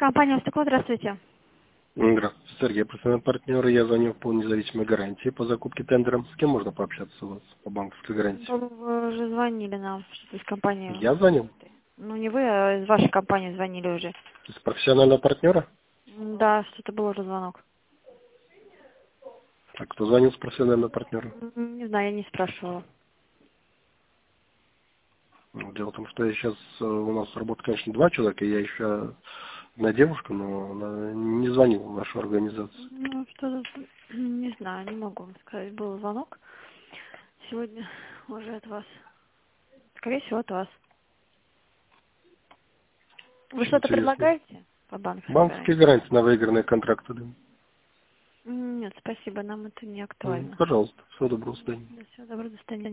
Компания «Стекло», здравствуйте. Здравствуйте, Сергей, профессиональный партнер. Я звоню по независимой гарантии по закупке тендером. С кем можно пообщаться у вас по банковской гарантии? Вы уже звонили нам из компании. Я звонил? Ну, не вы, а из вашей компании звонили уже. Из профессионального партнера? Да, что-то был уже звонок. А кто звонил с профессионального партнера? Не знаю, я не спрашивала. Ну, дело в том, что я сейчас у нас работает, конечно, 2 человека, я еще одна девушка, но она не звонила в нашу организацию. Ну, что-то, не знаю, не могу вам сказать. Был звонок сегодня уже от вас. Скорее всего, от вас. Вы что-то Интересно. предлагаете по банковской Банковские гарантии? гарантии на выигранные контракты. Да. Нет, спасибо, нам это не актуально. Пожалуйста, всего доброго, до свидания. Всего доброго, до свидания.